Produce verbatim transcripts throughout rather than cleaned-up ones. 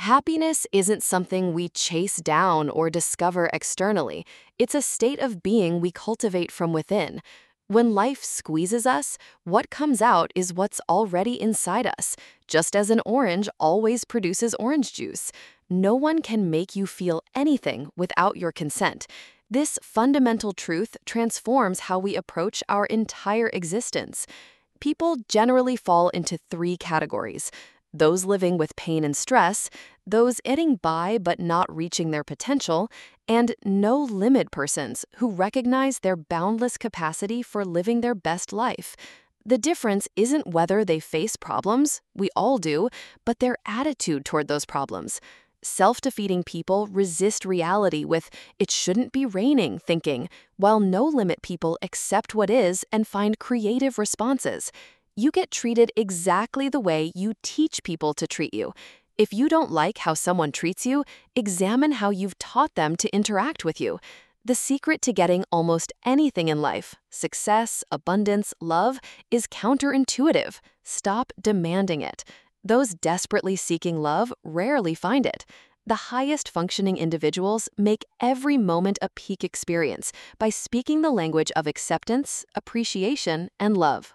Happiness isn't something we chase down or discover externally. It's a state of being we cultivate from within. When life squeezes us, what comes out is what's already inside us, just as an orange always produces orange juice. No one can make you feel anything without your consent. This fundamental truth transforms how we approach our entire existence. People generally fall into three categories: those living with pain and stress, those getting by but not reaching their potential, and no limit persons who recognize their boundless capacity for living their best life. The difference isn't whether they face problems, we all do, but their attitude toward those problems. Self-defeating people resist reality with "it shouldn't be raining" thinking, while no-limit people accept what is and find creative responses. You get treated exactly the way you teach people to treat you. If you don't like how someone treats you, examine how you've taught them to interact with you. The secret to getting almost anything in life, success, abundance, love, is counterintuitive. Stop demanding it. Those desperately seeking love rarely find it. The highest functioning individuals make every moment a peak experience by speaking the language of acceptance, appreciation, and love.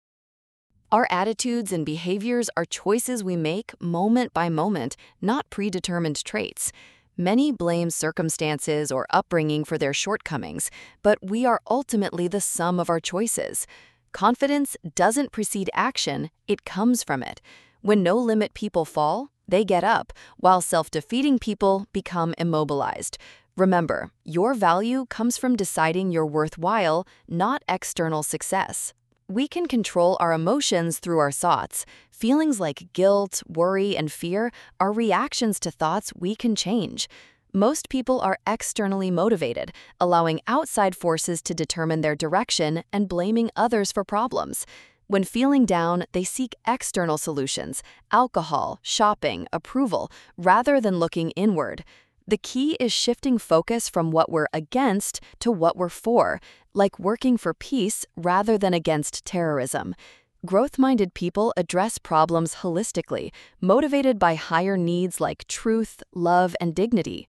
Our attitudes and behaviors are choices we make moment by moment, not predetermined traits. Many blame circumstances or upbringing for their shortcomings, but we are ultimately the sum of our choices. Confidence doesn't precede action, it comes from it. When no-limit people fall, they get up, while self-defeating people become immobilized. Remember, your value comes from deciding you're worthwhile, not external success. We can control our emotions through our thoughts. Feelings like guilt, worry, and fear are reactions to thoughts we can change. Most people are externally motivated, allowing outside forces to determine their direction and blaming others for problems. When feeling down, they seek external solutions: alcohol, shopping, approval, rather than looking inward. The key is shifting focus from what we're against to what we're for, like working for peace rather than against terrorism. Growth-minded people address problems holistically, motivated by higher needs like truth, love, and dignity.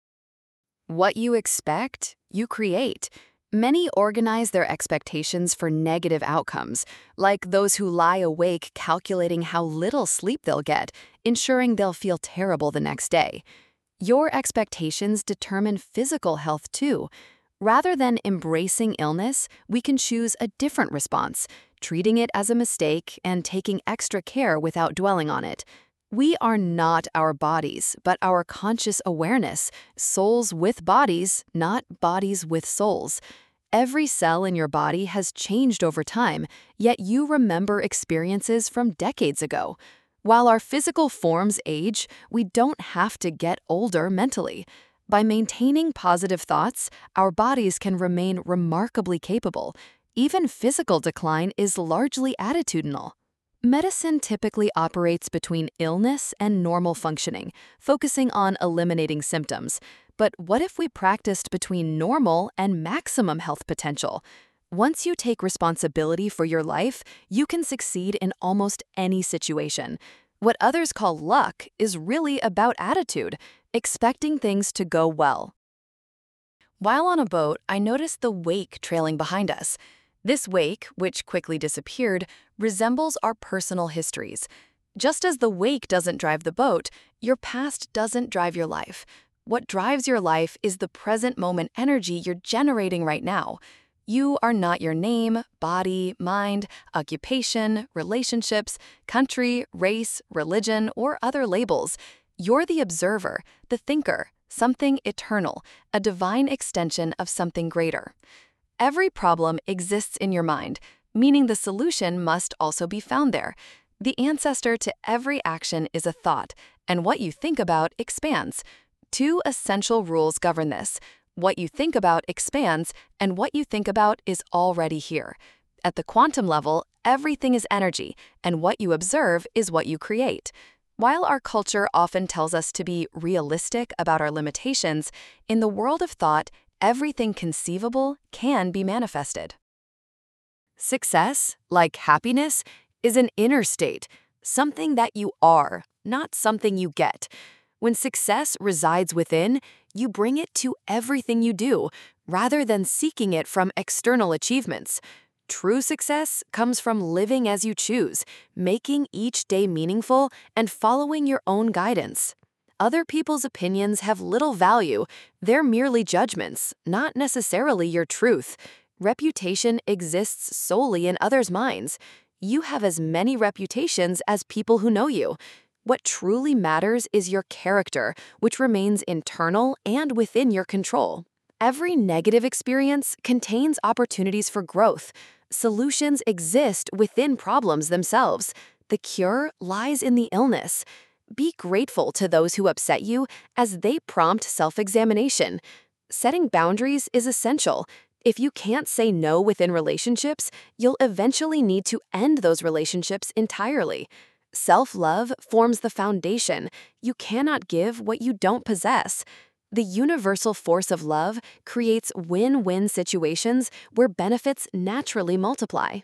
What you expect, you create. Many organize their expectations for negative outcomes, like those who lie awake calculating how little sleep they'll get, ensuring they'll feel terrible the next day. Your expectations determine physical health too. Rather than embracing illness, we can choose a different response, treating it as a mistake and taking extra care without dwelling on it. We are not our bodies, but our conscious awareness, souls with bodies, not bodies with souls. Every cell in your body has changed over time, yet you remember experiences from decades ago. While our physical forms age, we don't have to get older mentally. By maintaining positive thoughts, our bodies can remain remarkably capable. Even physical decline is largely attitudinal. Medicine typically operates between illness and normal functioning, focusing on eliminating symptoms. But what if we practiced between normal and maximum health potential? Once you take responsibility for your life, you can succeed in almost any situation. What others call luck is really about attitude, expecting things to go well. While on a boat, I noticed the wake trailing behind us. This wake, which quickly disappeared, resembles our personal histories. Just as the wake doesn't drive the boat, your past doesn't drive your life. What drives your life is the present moment energy you're generating right now. You are not your name, body, mind, occupation, relationships, country, race, religion, or other labels. You're the observer, the thinker, something eternal, a divine extension of something greater. Every problem exists in your mind, meaning the solution must also be found there. The ancestor to every action is a thought, and what you think about expands. Two essential rules govern this. What you think about expands, and what you think about is already here. At the quantum level, everything is energy, and what you observe is what you create. While our culture often tells us to be realistic about our limitations, in the world of thought, everything conceivable can be manifested. Success, like happiness, is an inner state, something that you are, not something you get. When success resides within, you bring it to everything you do, rather than seeking it from external achievements. True success comes from living as you choose, making each day meaningful, and following your own guidance. Other people's opinions have little value. They're merely judgments, not necessarily your truth. Reputation exists solely in others' minds. You have as many reputations as people who know you. What truly matters is your character, which remains internal and within your control. Every negative experience contains opportunities for growth. Solutions exist within problems themselves. The cure lies in the illness. Be grateful to those who upset you, as they prompt self-examination. Setting boundaries is essential. If you can't say no within relationships, you'll eventually need to end those relationships entirely. Self-love forms the foundation. You cannot give what you don't possess. The universal force of love creates win-win situations where benefits naturally multiply.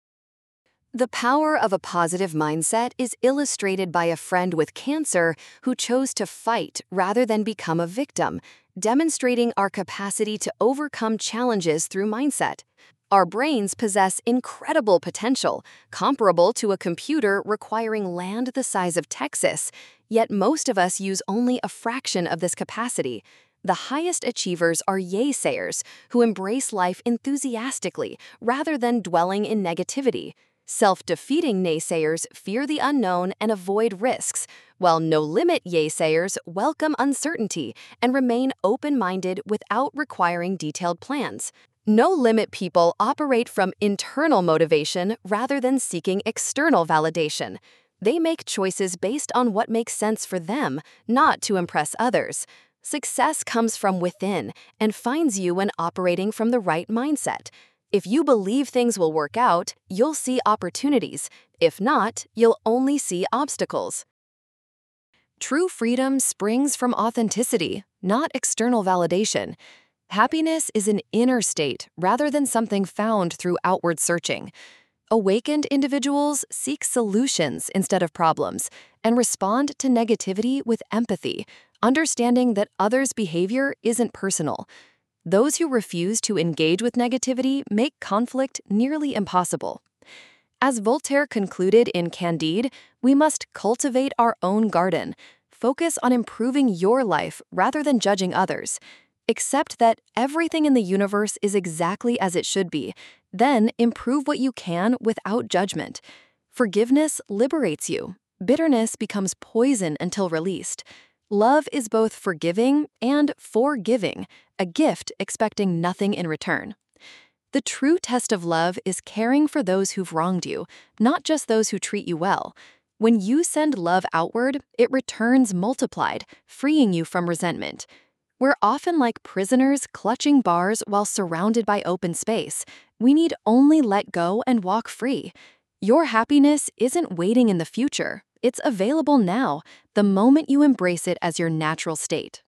The power of a positive mindset is illustrated by a friend with cancer who chose to fight rather than become a victim, demonstrating our capacity to overcome challenges through mindset. Our brains possess incredible potential, comparable to a computer requiring land the size of Texas, yet most of us use only a fraction of this capacity. The highest achievers are yay-sayers, who embrace life enthusiastically rather than dwelling in negativity. Self-defeating naysayers fear the unknown and avoid risks, while no-limit yay-sayers welcome uncertainty and remain open-minded without requiring detailed plans. No-limit people operate from internal motivation rather than seeking external validation. They make choices based on what makes sense for them, not to impress others. Success comes from within and finds you when operating from the right mindset. If you believe things will work out, you'll see opportunities. If not, you'll only see obstacles. True freedom springs from authenticity, not external validation. Happiness is an inner state rather than something found through outward searching. Awakened individuals seek solutions instead of problems and respond to negativity with empathy, understanding that others' behavior isn't personal. Those who refuse to engage with negativity make conflict nearly impossible. As Voltaire concluded in Candide, we must cultivate our own garden. Focus on improving your life rather than judging others. Accept that everything in the universe is exactly as it should be. Then improve what you can without judgment. Forgiveness liberates you. Bitterness becomes poison until released. Love is both forgiving and forgiving, a gift expecting nothing in return. The true test of love is caring for those who've wronged you, not just those who treat you well. When you send love outward, it returns multiplied, freeing you from resentment. We're often like prisoners clutching bars while surrounded by open space. We need only let go and walk free. Your happiness isn't waiting in the future. It's available now, the moment you embrace it as your natural state.